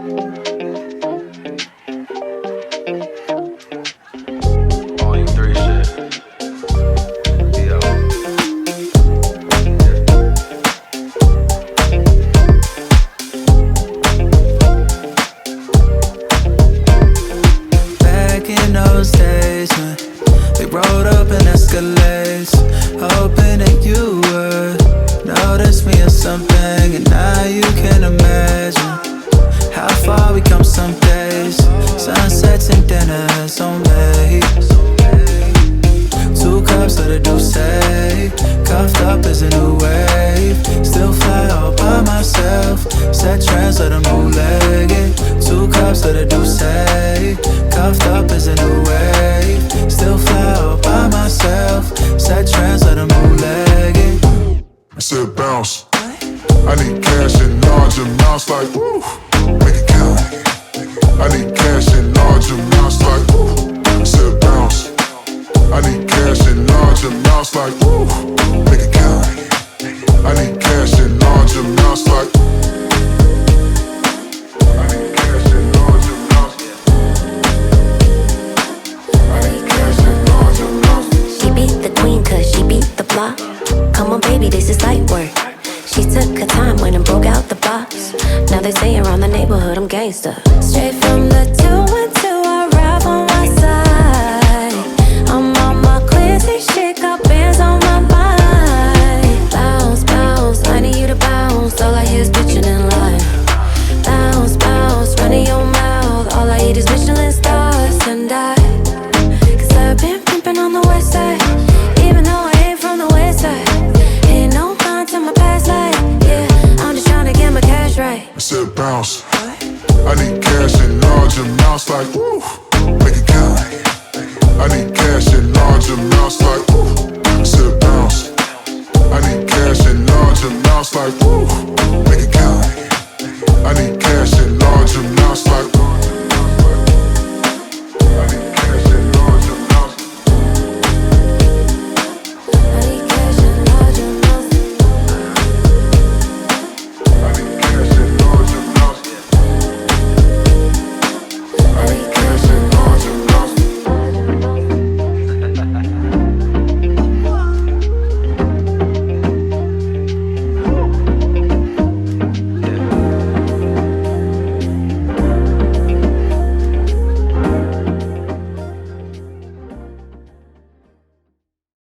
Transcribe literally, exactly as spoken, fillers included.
Volume three shit. Yo. Back in those days when we rode up in Escalades, hoping that you would notice me or something. And now you can imagine how far we come some days. Sunsets and dinners on me. Two cups of the Douce, cuffed up as a new wave. Still fly all by myself, set trends, let 'em move legged. Two cups of the Douce, cuffed up as a new wave. Still fly all by myself, set trends, let 'em move legged. I said bounce. I need cash in large amounts, like woo, make it count. I need cash in large amounts, like woo. I said bounce. I need cash in large amounts, like woo, make it count. I need cash in large amounts, like. I need cash in large amounts. I need cash in large amounts. She beat the queen cause she beat the block. Come on baby, this is light work. She took her time, went and broke out the box. Now they say around the neighborhood I'm gangsta. Straight from the two one two, I ride on my side. I'm on my crazy shit, got bands on my mind. Bounce, bounce, I need you to bounce. All I hear is bitchin' and lying. Bounce, bounce, running your mouth. All I eat is Michelin stars and I. Cause I've been pimpin' on the west side, even though I ain't from the west side. Ain't no con to my past life, yeah. I'm just tryna get my cash right. I said bounce. I need cash in large amounts, like woo, make it count. I need cash in large amounts, like woo. I said bounce. I need cash in large amounts, like woo, make it count. I need